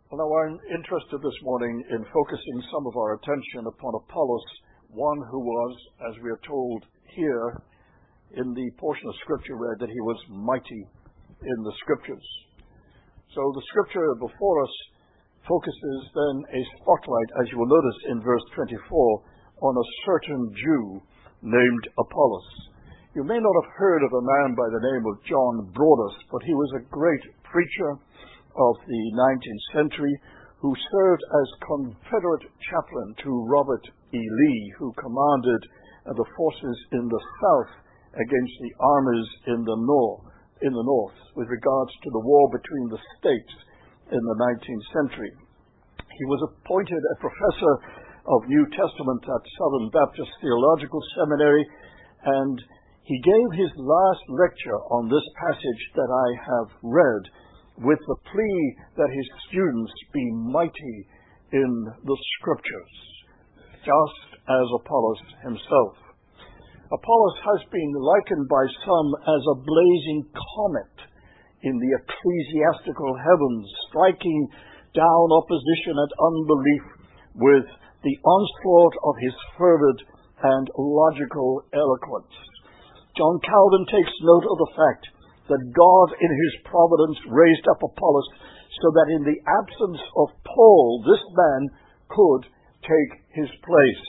Well, now I'm interested this morning in focusing some of our attention upon Apollos, one who was, as we are told here in the portion of Scripture read, that he was mighty in the Scriptures. So the Scripture before us focuses then a spotlight, as you will notice in verse 24, on a certain Jew named Apollos. You may not have heard of a man by the name of John Broadus, but he was a great preacher of the 19th century who served as Confederate chaplain to Robert E. Lee, who commanded the forces in the South against the armies in the North with regards to the war between the states in the 19th century. He was appointed a professor of New Testament at Southern Baptist Theological Seminary, and he gave his last lecture on this passage that I have read, with the plea that his students be mighty in the Scriptures, just as Apollos himself. Apollos has been likened by some as a blazing comet in the ecclesiastical heavens, striking down opposition and unbelief with the onslaught of his fervid and logical eloquence. John Calvin takes note of the fact that God in his providence raised up Apollos so that in the absence of Paul, this man could take his place.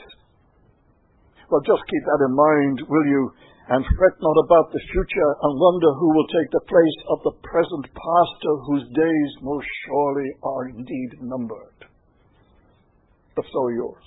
Well, just keep that in mind, will you? And fret not about the future and wonder who will take the place of the present pastor, whose days most surely are indeed numbered. But so are yours.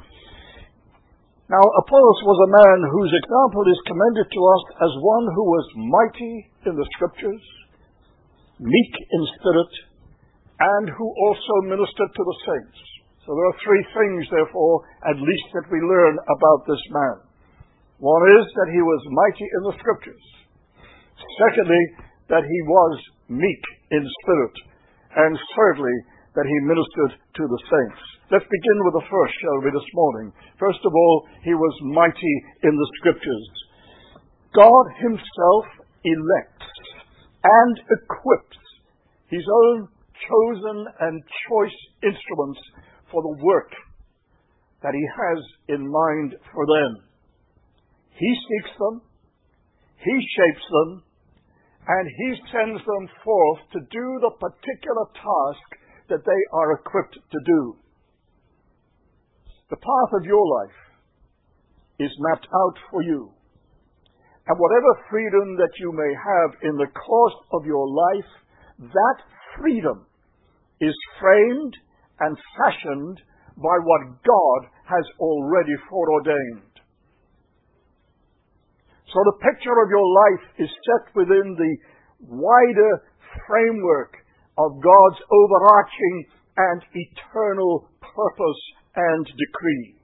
Now, Apollos was a man whose example is commended to us as one who was mighty in the Scriptures, meek in spirit, and who also ministered to the saints. So there are three things, therefore, at least that we learn about this man. One is that he was mighty in the Scriptures. Secondly, that he was meek in spirit. And thirdly, that he ministered to the saints. Let's begin with the first, shall we, this morning. First of all, he was mighty in the Scriptures. God himself elects and equips his own chosen and choice instruments for the work that he has in mind for them. He seeks them, he shapes them, and he sends them forth to do the particular task that they are equipped to do. The path of your life is mapped out for you. And whatever freedom that you may have in the course of your life, that freedom is framed and fashioned by what God has already foreordained. So the picture of your life is set within the wider framework of God's overarching and eternal purpose and decree.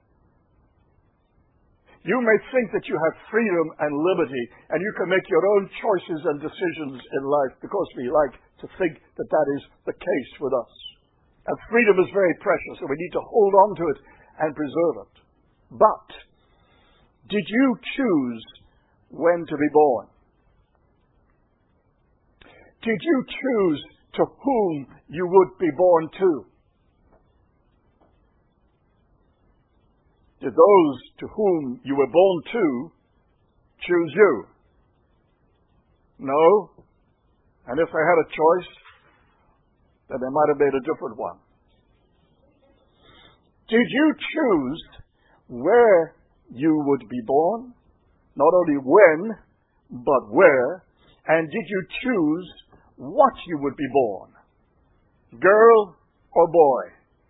You may think that you have freedom and liberty, and you can make your own choices and decisions in life, because we like to think that that is the case with us. And freedom is very precious, and we need to hold on to it and preserve it. But did you choose when to be born? Did you choose to whom you would be born to? Did those to whom you were born to choose you? No. And if they had a choice, then they might have made a different one. Did you choose where you would be born? Not only when, but where. And did you choose what you would be born? Girl or boy?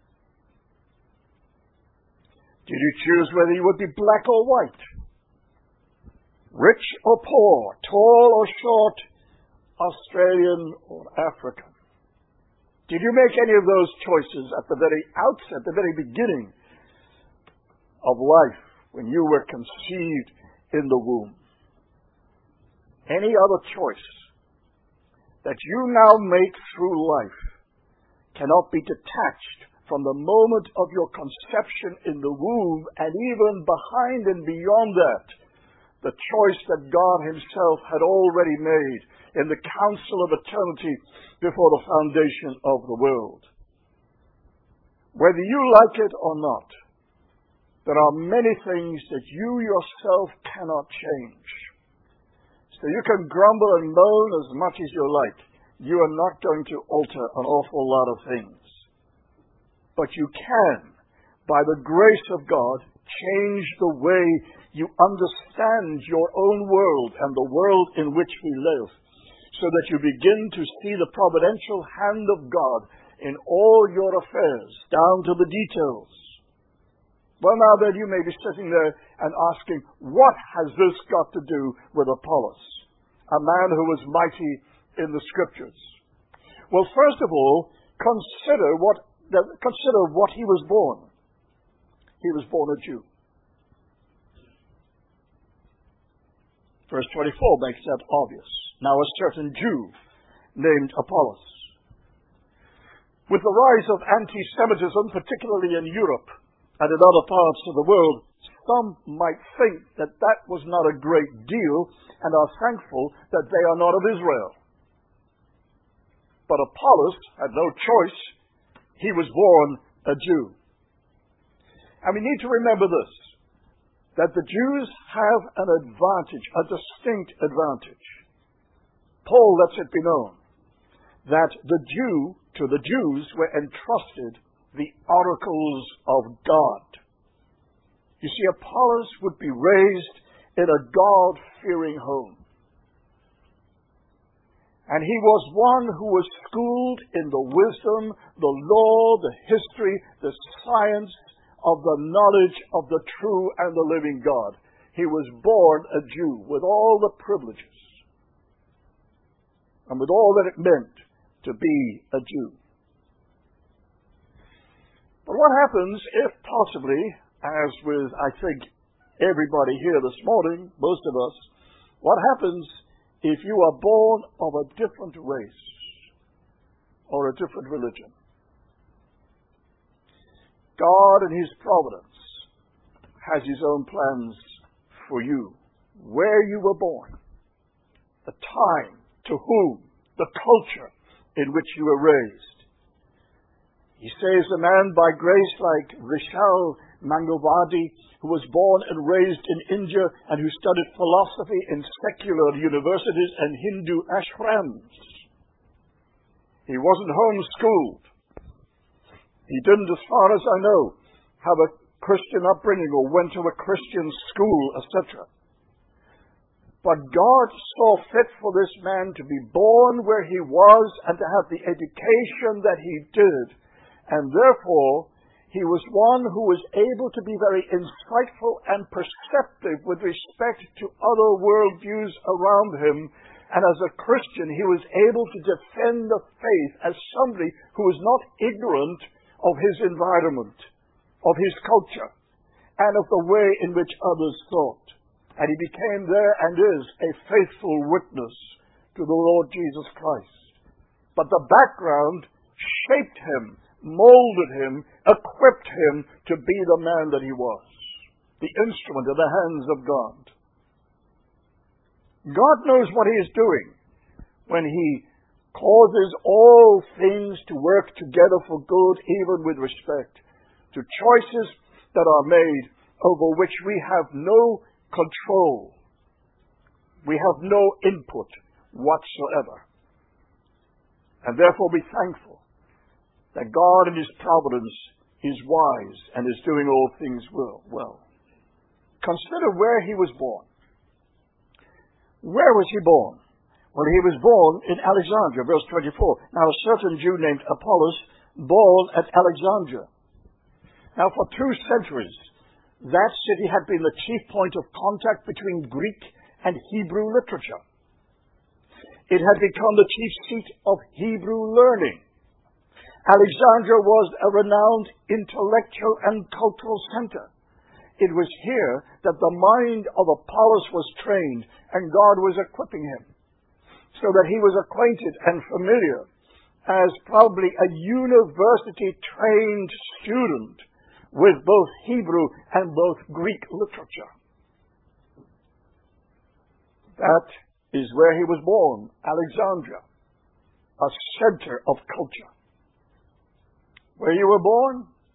Did you choose whether you would be black or white? Rich or poor? Tall or short? Australian or African? Did you make any of those choices at the very outset, the very beginning of life, when you were conceived in the womb? Any other choice that you now make through life cannot be detached from the moment of your conception in the womb, and even behind and beyond that, the choice that God himself had already made in the council of eternity before the foundation of the world. Whether you like it or not, there are many things that you yourself cannot change. So you can grumble and moan as much as you like. You are not going to alter an awful lot of things. But you can, by the grace of God, change the way you understand your own world and the world in which we live, so that you begin to see the providential hand of God in all your affairs, down to the details. Well, now then, you may be sitting there and asking, what has this got to do with Apollos, a man who was mighty in the Scriptures? Well, first of all, consider what he was born. He was born a Jew. Verse 24 makes that obvious. Now a certain Jew named Apollos. With the rise of anti-Semitism, particularly in Europe and in other parts of the world, some might think that that was not a great deal and are thankful that they are not of Israel. But Apollos had no choice. He was born a Jew. And we need to remember this, that the Jews have an advantage, a distinct advantage. Paul lets it be known that to the Jews were entrusted the oracles of God. You see, Apollos would be raised in a God-fearing home. And he was one who was schooled in the wisdom, the law, the history, the science of the knowledge of the true and the living God. He was born a Jew with all the privileges and with all that it meant to be a Jew. But what happens if possibly, as with, I think, everybody here this morning, most of us, what happens if you are born of a different race or a different religion? God in His providence has His own plans for you, where you were born, the time, to whom, the culture in which you were raised. He says a man by grace like Vishal Mangavadi, who was born and raised in India and who studied philosophy in secular universities and Hindu ashrams. He wasn't homeschooled. He didn't, as far as I know, have a Christian upbringing or went to a Christian school, etc. But God saw fit for this man to be born where he was and to have the education that he did. And therefore, he was one who was able to be very insightful and perceptive with respect to other worldviews around him. And as a Christian, he was able to defend the faith as somebody who was not ignorant of his environment, of his culture, and of the way in which others thought. And he became there and is a faithful witness to the Lord Jesus Christ. But the background shaped him, molded him, equipped him to be the man that he was, the instrument in the hands of God. God knows what He is doing when He causes all things to work together for good, even with respect to choices that are made over which we have no control. We have no input whatsoever. And therefore be thankful that God in His providence is wise and is doing all things well. Consider where he was born. Where was he born? Well, he was born in Alexandria, verse 24. Now, a certain Jew named Apollos, born at Alexandria. Now, for 2 centuries, that city had been the chief point of contact between Greek and Hebrew literature. It had become the chief seat of Hebrew learning. Alexandria was a renowned intellectual and cultural center. It was here that the mind of Apollos was trained and God was equipping him, so that he was acquainted and familiar as probably a university-trained student with both Hebrew and both Greek literature. That is where he was born, Alexandria, a center of culture. Where you were born,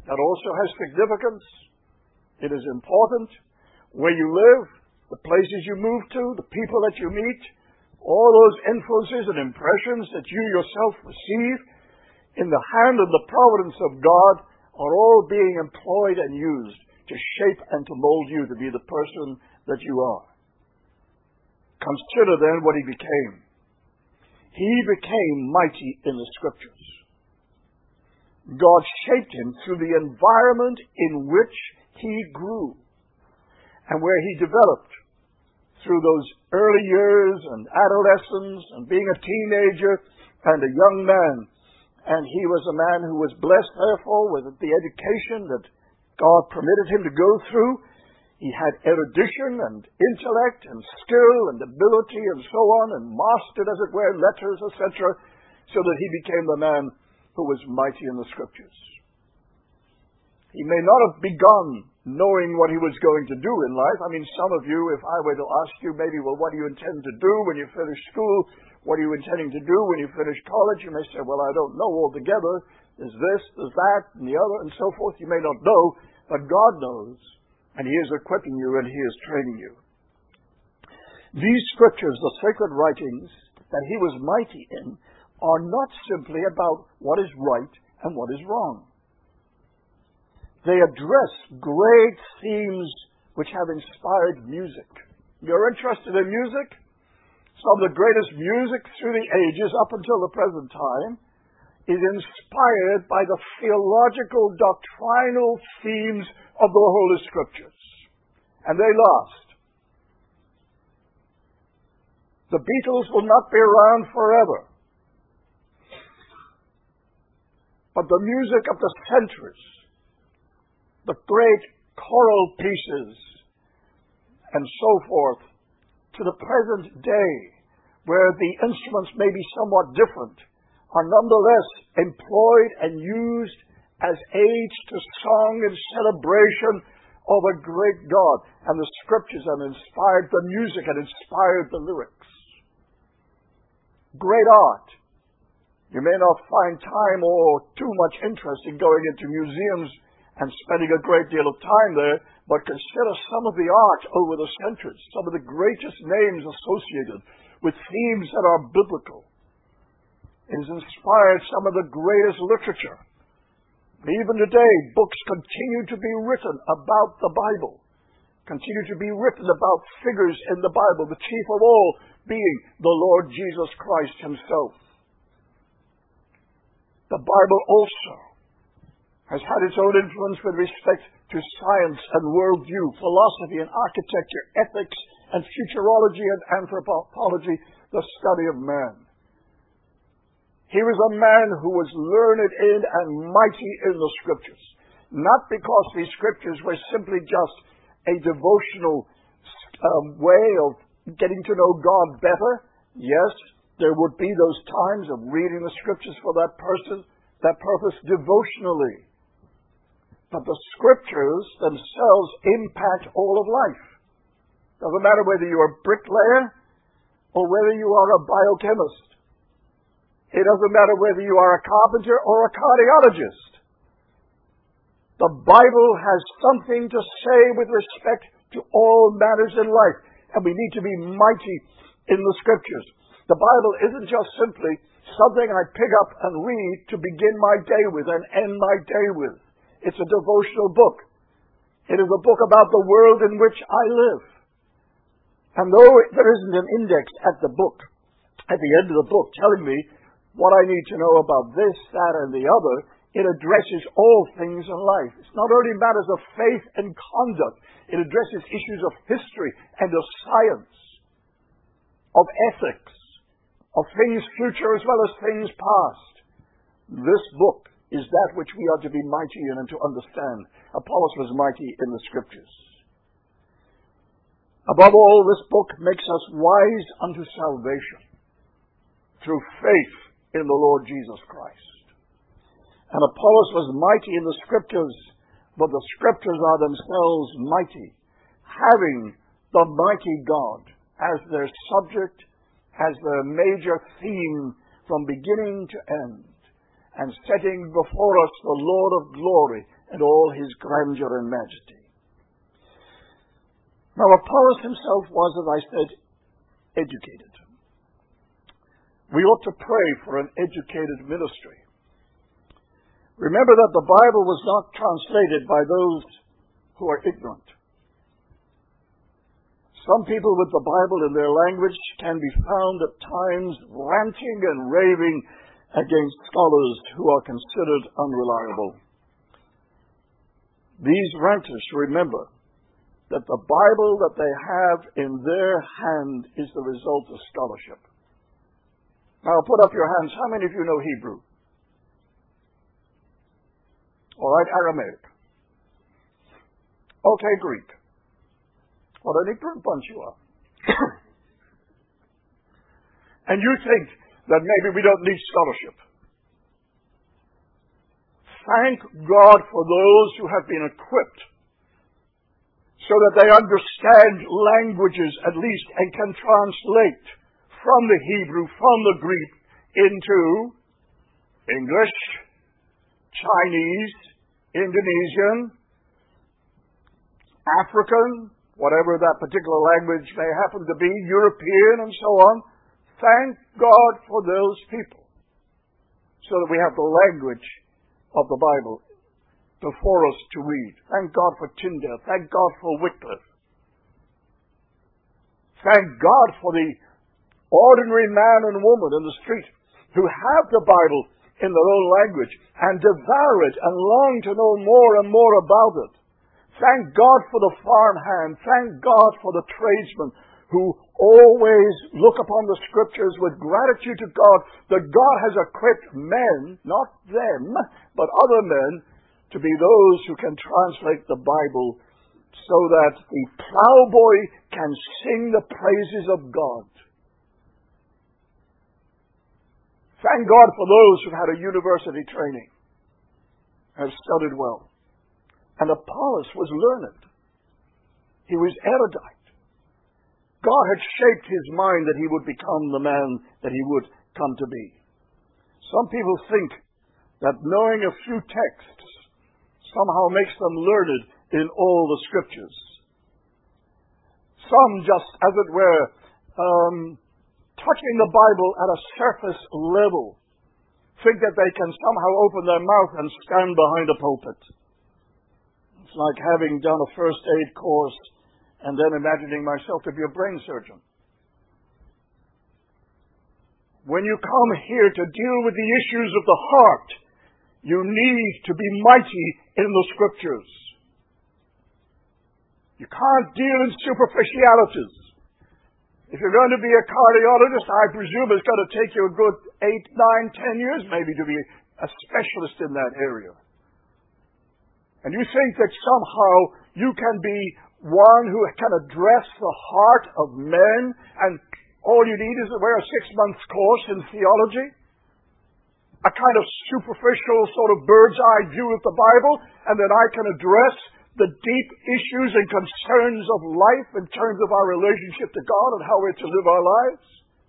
That also has significance. It is important. Where you live, the places you move to, the people that you meet, all those influences and impressions that you yourself receive in the hand and the providence of God are all being employed and used to shape and to mold you to be the person that you are. Consider then what he became. He became mighty in the Scriptures. God shaped him through the environment in which he grew and where he developed through those early years and adolescence and being a teenager and a young man. And he was a man who was blessed, therefore, with the education that God permitted him to go through. He had erudition and intellect and skill and ability and so on, and mastered, as it were, letters, etc., so that he became the man who was mighty in the Scriptures. He may not have begun knowing what he was going to do in life. I mean, some of you, if I were to ask you maybe, well, what do you intend to do when you finish school? What are you intending to do when you finish college? You may say, well, I don't know altogether. There's this, there's that, and the other, and so forth. You may not know, but God knows, and he is equipping you and he is training you. These Scriptures, the sacred writings that he was mighty in, are not simply about what is right and what is wrong. They address great themes which have inspired music. You're interested in music? Some of the greatest music through the ages up until the present time is inspired by the theological, doctrinal themes of the Holy Scriptures. And they last. The Beatles will not be around forever. But the music of the centuries, the great choral pieces, and so forth, to the present day, where the instruments may be somewhat different, are nonetheless employed and used as aids to song and celebration of a great God. And the Scriptures have inspired the music and inspired the lyrics. Great art. You may not find time or too much interest in going into museums and spending a great deal of time there, but consider some of the art over the centuries, some of the greatest names associated with themes that are biblical. It has inspired some of the greatest literature. Even today, books continue to be written about the Bible, continue to be written about figures in the Bible, the chief of all being the Lord Jesus Christ himself. The Bible also has had its own influence with respect to science and worldview, philosophy and architecture, ethics and futurology and anthropology, the study of man. He was a man who was learned in and mighty in the Scriptures, not because these Scriptures were simply just a devotional way of getting to know God better. Yes, there would be those times of reading the Scriptures for that purpose devotionally. But the Scriptures themselves impact all of life. Doesn't matter whether you're a bricklayer or whether you are a biochemist. It doesn't matter whether you are a carpenter or a cardiologist. The Bible has something to say with respect to all matters in life. And we need to be mighty in the Scriptures. The Bible isn't just simply something I pick up and read to begin my day with and end my day with. It's a devotional book. It is a book about the world in which I live. And though there isn't an index at the book, at the end of the book, telling me what I need to know about this, that, and the other, it addresses all things in life. It's not only matters of faith and conduct. It addresses issues of history and of science, of ethics, of things future as well as things past. This book is that which we are to be mighty in and to understand. Apollos was mighty in the Scriptures. Above all, this book makes us wise unto salvation through faith in the Lord Jesus Christ. And Apollos was mighty in the Scriptures, but the Scriptures are themselves mighty, having the mighty God as their subject, as their major theme from beginning to end, and setting before us the Lord of glory and all his grandeur and majesty. Now Apollos himself was, as I said, educated. We ought to pray for an educated ministry. Remember that the Bible was not translated by those who are ignorant. Some people with the Bible in their language can be found at times ranting and raving against scholars who are considered unreliable. These ranters remember that the Bible that they have in their hand is the result of scholarship. Now put up your hands. How many of you know Hebrew? All right, Aramaic. Okay, Greek. What an ignorant bunch you are. And you think that maybe we don't need scholarship. Thank God for those who have been equipped so that they understand languages at least and can translate from the Hebrew, from the Greek, into English, Chinese, Indonesian, African, whatever that particular language may happen to be, European, and so on. Thank God for those people, so that we have the language of the Bible before us to read. Thank God for Tyndale. Thank God for Wycliffe. Thank God for the ordinary man and woman in the street who have the Bible in their own language and devour it and long to know more and more about it. Thank God for the farmhand. Thank God for the tradesman who always look upon the Scriptures with gratitude to God that God has equipped men, not them, but other men, to be those who can translate the Bible so that the plowboy can sing the praises of God. Thank God for those who've had a university training, have studied well. And Apollos was learned. He was erudite. God had shaped his mind that he would become the man that he would come to be. Some people think that knowing a few texts somehow makes them learned in all the Scriptures. Some just, as it were, touching the Bible at a surface level, think that they can somehow open their mouth and stand behind a pulpit. It's like having done a first aid course and then imagining myself to be a brain surgeon. When you come here to deal with the issues of the heart, you need to be mighty in the Scriptures. You can't deal in superficialities. If you're going to be a cardiologist, I presume it's going to take you a good 8, 9, 10 years maybe to be a specialist in that area. And you think that somehow you can be one who can address the heart of men, and all you need is to wear a 6-month course in theology? A kind of superficial sort of bird's-eye view of the Bible, and then I can address the deep issues and concerns of life in terms of our relationship to God and how we're to live our lives?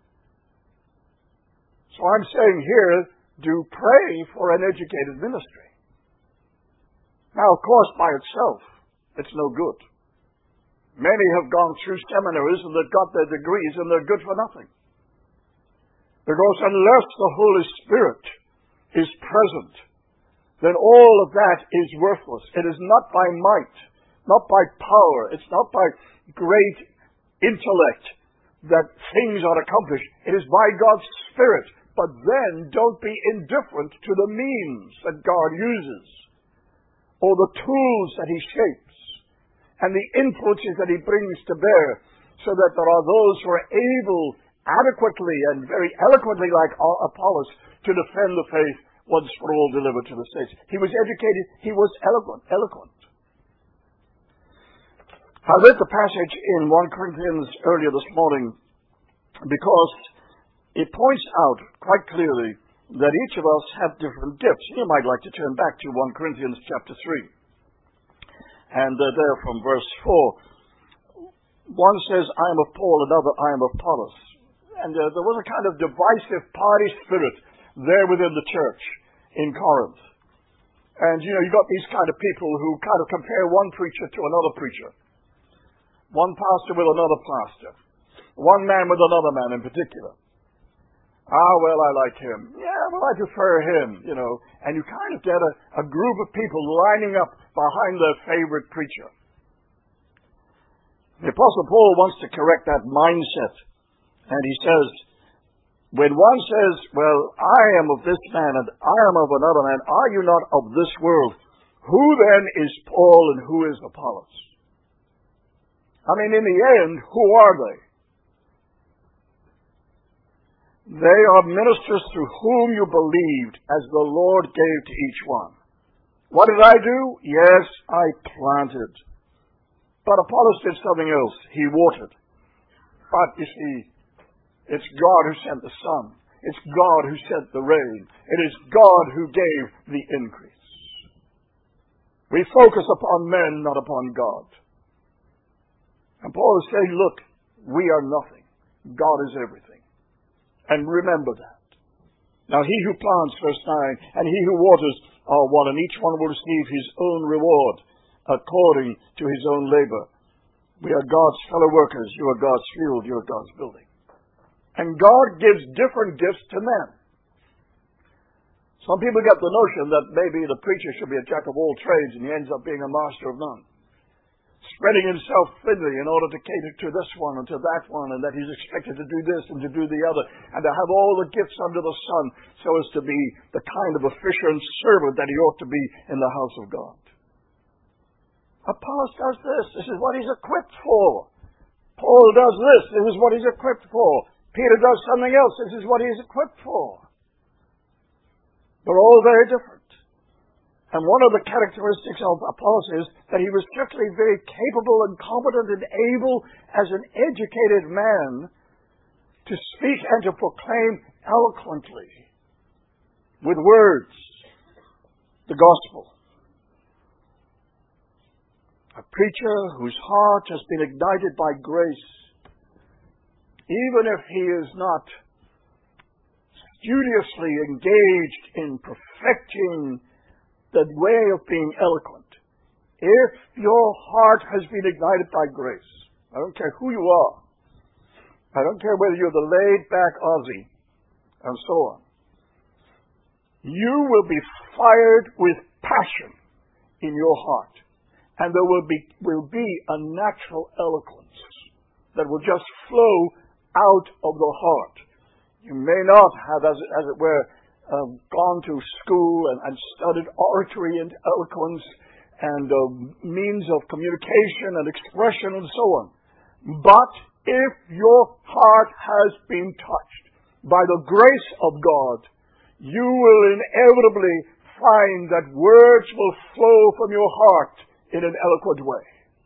So I'm saying here, do pray for an educated ministry. Now, of course, by itself, it's no good. Many have gone through seminaries and they've got their degrees and they're good for nothing. Because unless the Holy Spirit is present, then all of that is worthless. It is not by might, not by power, it's not by great intellect that things are accomplished. It is by God's Spirit. But then don't be indifferent to the means that God uses, or the tools that He shapes, and the influences that He brings to bear, so that there are those who are able adequately and very eloquently, like Apollos, to defend the faith once for all delivered to the saints. He was educated. He was eloquent. I read the passage in 1 Corinthians earlier this morning because it points out quite clearly that each of us have different gifts. You might like to turn back to 1 Corinthians chapter 3. And there from verse 4. One says, I am of Paul, another, I am of Apollos. And there was a kind of divisive party spirit there within the church in Corinth. And, you got these kind of people who kind of compare one preacher to another preacher. One pastor with another pastor. One man with another man in particular. Well, I like him. Yeah, well, I prefer him, And you kind of get a group of people lining up behind their favorite preacher. The Apostle Paul wants to correct that mindset. And he says, when one says, well, I am of this man and I am of another man, are you not of this world? Who then is Paul and who is Apollos? I mean, in the end, who are they? They are ministers through whom you believed, as the Lord gave to each one. What did I do? Yes, I planted. But Apollos did something else. He watered. But you see, it's God who sent the sun. It's God who sent the rain. It is God who gave the increase. We focus upon men, not upon God. And Paul is saying, look, we are nothing. God is everything. And remember that. Now he who plants, verse 9, and he who waters are one, and each one will receive his own reward according to his own labor. We are God's fellow workers. You are God's field. You are God's building. And God gives different gifts to men. Some people get the notion that maybe the preacher should be a jack of all trades and he ends up being a master of none. Spreading himself thinly in order to cater to this one and to that one, and that he's expected to do this and to do the other, and to have all the gifts under the sun so as to be the kind of efficient servant that he ought to be in the house of God. Apollos does this. This is what he's equipped for. Paul does this. This is what he's equipped for. Peter does something else. This is what he's equipped for. They're all very different. And one of the characteristics of Apollos is that he was strictly very capable and competent and able as an educated man to speak and to proclaim eloquently with words the gospel. A preacher whose heart has been ignited by grace, even if he is not studiously engaged in perfecting the way of being eloquent. If your heart has been ignited by grace, I don't care who you are. I don't care whether you're the laid-back Aussie, and so on. You will be fired with passion in your heart. And there will be a natural eloquence that will just flow out of the heart. You may not have, as it were, gone to school and studied oratory and eloquence and means of communication and expression and so on. But if your heart has been touched by the grace of God, you will inevitably find that words will flow from your heart in an eloquent way.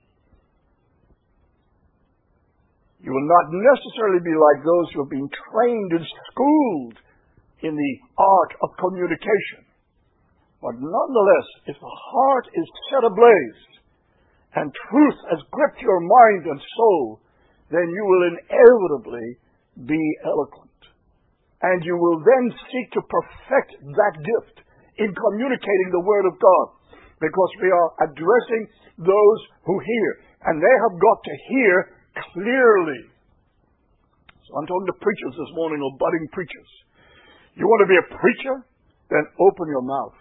You will not necessarily be like those who have been trained and schooled in the art of communication. But nonetheless, if the heart is set ablaze and truth has gripped your mind and soul, then you will inevitably be eloquent. And you will then seek to perfect that gift in communicating the Word of God, because we are addressing those who hear, and they have got to hear clearly. So I'm talking to preachers this morning, or budding preachers. You want to be a preacher? Then open your mouth.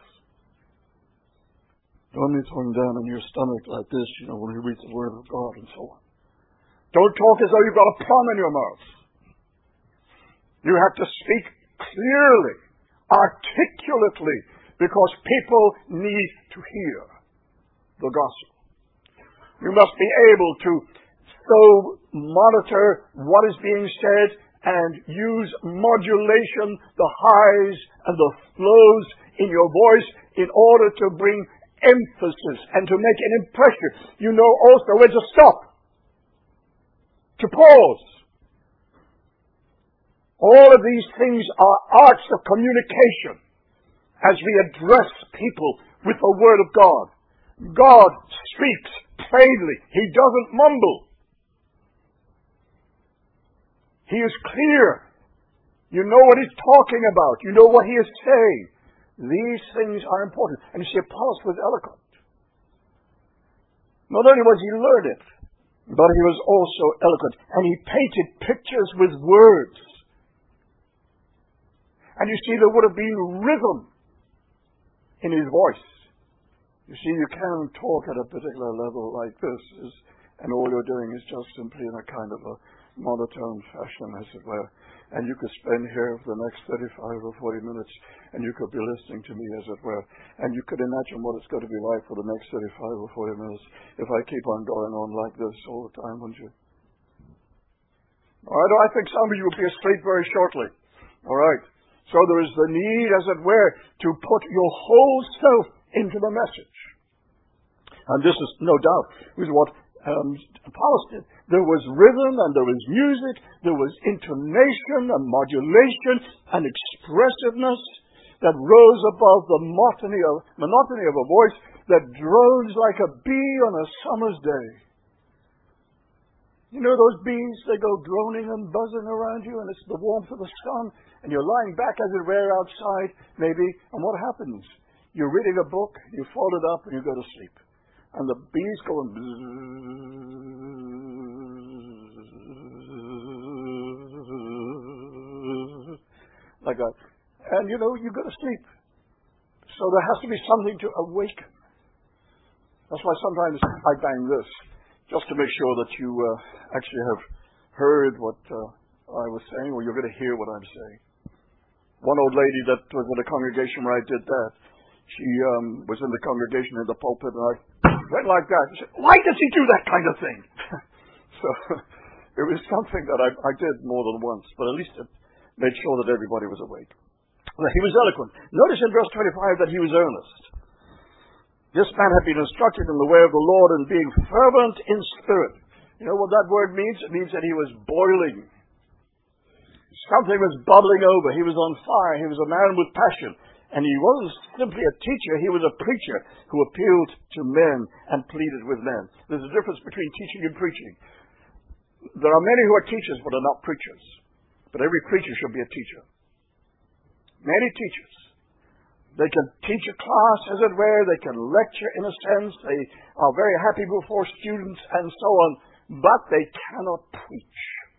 Don't be thrown down on your stomach like this, when you read the Word of God and so on. Don't talk as though you've got a plum in your mouth. You have to speak clearly, articulately, because people need to hear the gospel. You must be able to so monitor what is being said and use modulation, the highs and the lows in your voice in order to bring emphasis and to make an impression. You know also when to stop, to pause. All of these things are arts of communication as we address people with the Word of God. God speaks plainly. He doesn't mumble. He is clear. You know what he's talking about. You know what he is saying. These things are important. And you see, Apollos was eloquent. Not only was he learned, but he was also eloquent. And he painted pictures with words. And you see, there would have been rhythm in his voice. You see, you can talk at a particular level like this, and all you're doing is just simply in a kind of a monotone fashion, as it were. And you could spend here for the next 35 or 40 minutes, and you could be listening to me, as it were. And you could imagine what it's going to be like for the next 35 or 40 minutes if I keep on going on like this all the time, wouldn't you? All right, I think some of you will be asleep very shortly. All right. So there is the need, as it were, to put your whole self into the message. And this is, no doubt, was what Apollos did. There was rhythm and there was music, there was intonation and modulation and expressiveness that rose above the monotony of a voice that drones like a bee on a summer's day. You know those bees, they go droning and buzzing around you, and it's the warmth of the sun, and you're lying back, as it were, outside, maybe, and what happens? You're reading a book, you fold it up, and you go to sleep. And the bees go and like that. And you know, you go to sleep. So there has to be something to awaken. That's why sometimes I bang this, just to make sure that you actually have heard what I was saying, or you're going to hear what I'm saying. One old lady that was in a congregation where I did that, she was in the congregation in the pulpit, and I went like that. She said, "Why does he do that kind of thing?" So it was something that I did more than once, but at least it made sure that everybody was awake. Well, he was eloquent. Notice in verse 25 that he was earnest. This man had been instructed in the way of the Lord and being fervent in spirit. You know what that word means? It means that he was boiling. Something was bubbling over. He was on fire. He was a man with passion. And he wasn't simply a teacher, he was a preacher who appealed to men and pleaded with men. There's a difference between teaching and preaching. There are many who are teachers but are not preachers. But every preacher should be a teacher. Many teachers. They can teach a class, as it were. They can lecture in a sense. They are very happy before students and so on. But they cannot preach.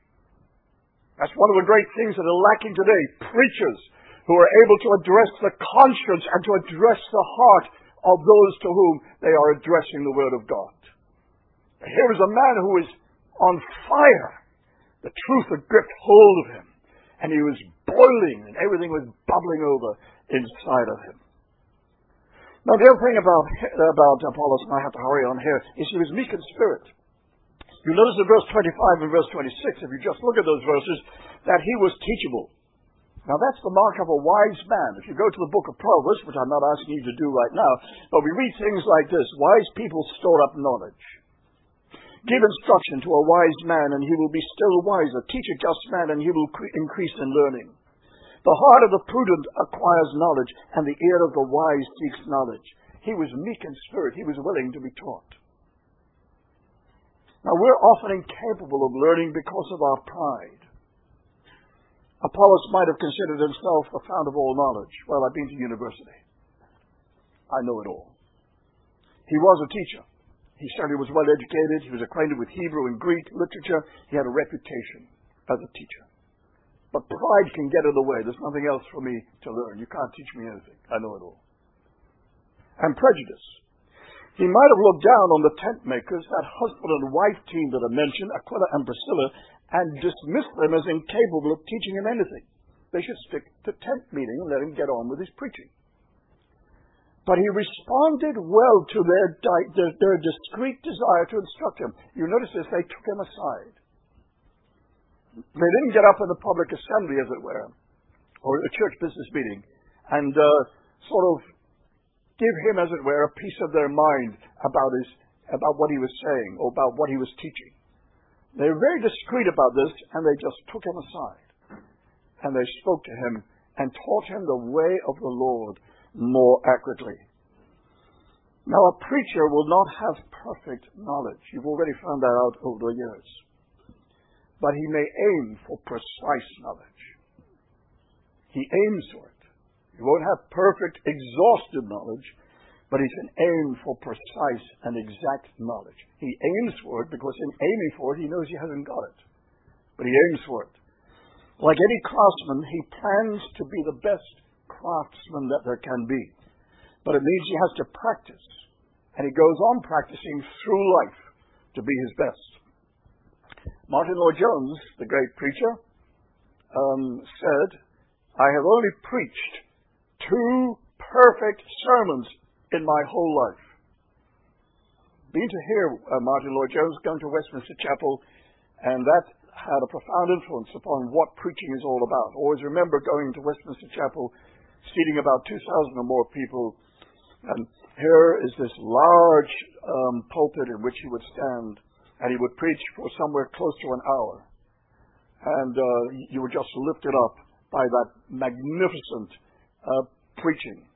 That's one of the great things that are lacking today. Preachers who are able to address the conscience and to address the heart of those to whom they are addressing the Word of God. Here is a man who is on fire. The truth had gripped hold of him. And he was boiling, and everything was bubbling over inside of him. Now, the other thing about Apollos, and I have to hurry on here, is he was meek in spirit. You notice in verse 25 and verse 26, if you just look at those verses, that he was teachable. Now, that's the mark of a wise man. If you go to the book of Proverbs, which I'm not asking you to do right now, but we read things like this: wise people store up knowledge. Give instruction to a wise man, and he will be still wiser. Teach a just man, and he will increase in learning. The heart of the prudent acquires knowledge, and the ear of the wise seeks knowledge. He was meek in spirit. He was willing to be taught. Now, we're often incapable of learning because of our pride. Apollos might have considered himself the fount of all knowledge. Well, I've been to university. I know it all. He was a teacher. He certainly was well educated. He was acquainted with Hebrew and Greek literature. He had a reputation as a teacher. But pride can get in the way. There's nothing else for me to learn. You can't teach me anything. I know it all. And prejudice. He might have looked down on the tent makers, that husband and wife team that I mentioned, Aquila and Priscilla, and dismissed them as incapable of teaching him anything. They should stick to tent meeting and let him get on with his preaching. But he responded well to their discreet desire to instruct him. You notice this, they took him aside. They didn't get up in the public assembly, as it were, or a church business meeting, and sort of give him, as it were, a piece of their mind about what he was saying or about what he was teaching. They were very discreet about this, and they just took him aside. And they spoke to him and taught him the way of the Lord more accurately. Now, a preacher will not have perfect knowledge. You've already found that out over the years. But he may aim for precise knowledge. He aims for it. You won't have perfect, exhaustive knowledge, but he can aim for precise and exact knowledge. He aims for it because in aiming for it, he knows he hasn't got it. But he aims for it. Like any craftsman, he plans to be the best craftsman that there can be. But it means he has to practice. And he goes on practicing through life to be his best. Martin Lloyd-Jones, the great preacher, said, "I have only preached 2 perfect sermons in my whole life." Been to hear Martin Lloyd-Jones come to Westminster Chapel, and that had a profound influence upon what preaching is all about. Always remember going to Westminster Chapel, seating about 2,000 or more people, and here is this large pulpit in which he would stand, and he would preach for somewhere close to an hour. And you were just lifted up by that magnificent preaching.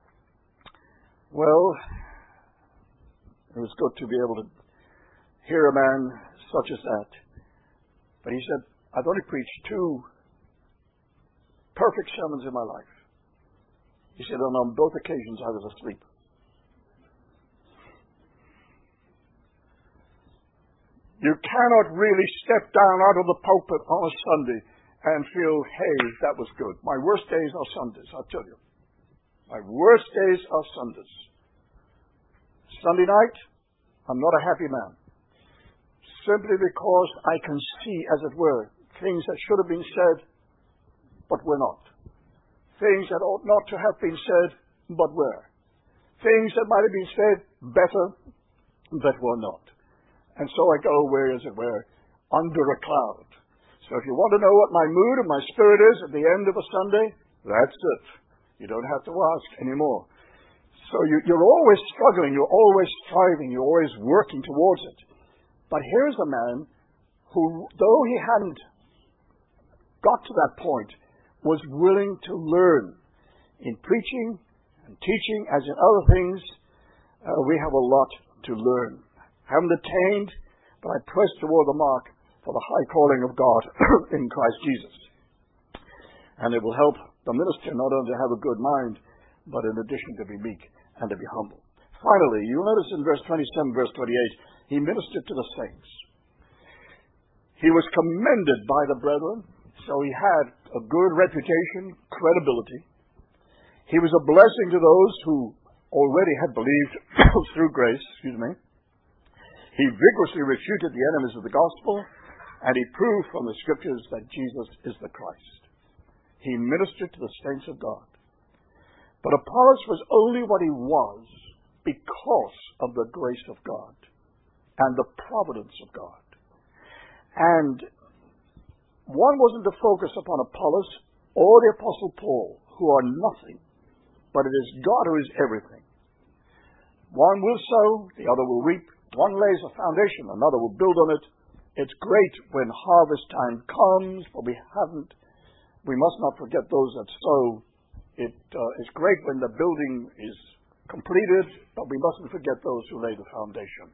Well, it was good to be able to hear a man such as that. But he said, "I've only preached 2 perfect sermons in my life." He said, and on both occasions I was asleep. You cannot really step down out of the pulpit on a Sunday and feel, "Hey, that was good." My worst days are Sundays, I'll tell you. My worst days are Sundays. Sunday night, I'm not a happy man. Simply because I can see, as it were, things that should have been said, but were not. Things that ought not to have been said, but were. Things that might have been said better, but were not. And so I go away, as it were, under a cloud. So if you want to know what my mood and my spirit is at the end of a Sunday, that's it. You don't have to ask anymore. So you're always struggling, you're always striving, you're always working towards it. But here's a man who, though he hadn't got to that point, was willing to learn. In preaching and teaching, as in other things, we have a lot to learn. Haven't attained, but I press toward the mark for the high calling of God in Christ Jesus. And it will help the minister not only to have a good mind, but in addition to be meek and to be humble. Finally, you'll notice in verse 27, verse 28, he ministered to the saints. He was commended by the brethren, so he had a good reputation, credibility. He was a blessing to those who already had believed through grace. He vigorously refuted the enemies of the gospel, and he proved from the scriptures that Jesus is the Christ. He ministered to the saints of God. But Apollos was only what he was because of the grace of God and the providence of God. And one wasn't to focus upon Apollos or the Apostle Paul, who are nothing, but it is God who is everything. One will sow, the other will reap. One lays a foundation, another will build on it. It's great when harvest time comes, but we must not forget those that sow. It's great when the building is completed, but we mustn't forget those who lay the foundation.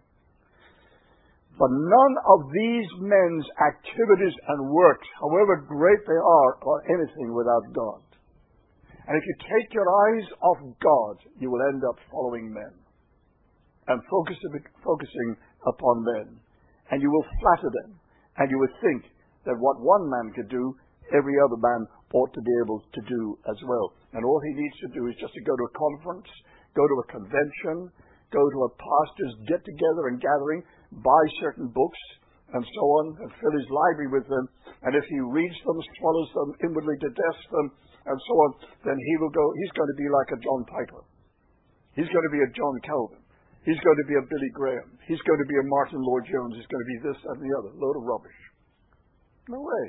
But none of these men's activities and works, however great they are anything without God. And if you take your eyes off God, you will end up following men and focusing upon men. And you will flatter them. And you will think that what one man could do, every other man ought to be able to do as well. And all he needs to do is just to go to a conference, go to a convention, go to a pastor's get-together and gathering, buy certain books, and so on, and fill his library with them. And if he reads them, swallows them, inwardly digests them, and so on, then he's going to be like a John Piper. He's going to be a John Calvin. He's going to be a Billy Graham. He's going to be a Martin Lloyd-Jones. He's going to be this, that, and the other. Load of rubbish. No way.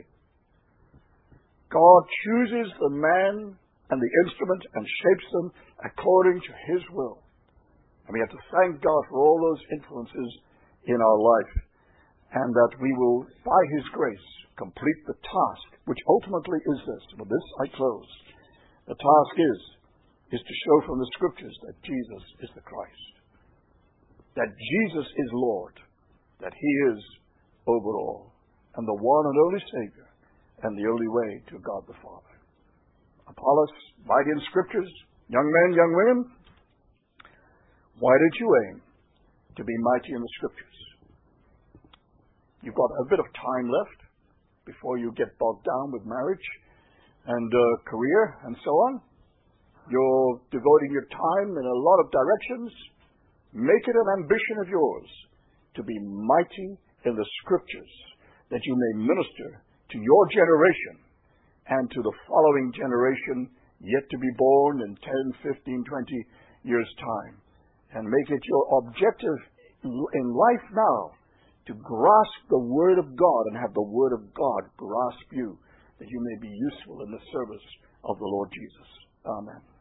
God chooses the man and the instrument and shapes them according to his will. And we have to thank God for all those influences in our life, and that we will, by his grace, complete the task, which ultimately is this. With this I close. The task is to show from the scriptures that Jesus is the Christ, that Jesus is Lord, that he is over all, and the one and only Savior, and the only way to God the Father. Apollos, mighty in Scriptures, young men, young women, why don't you aim to be mighty in the Scriptures? You've got a bit of time left before you get bogged down with marriage and career and so on. You're devoting your time in a lot of directions. Make it an ambition of yours to be mighty in the Scriptures, that you may minister to your generation and to the following generation yet to be born in 10, 15, 20 years' time. And make it your objective in life now to grasp the Word of God and have the Word of God grasp you, that you may be useful in the service of the Lord Jesus. Amen.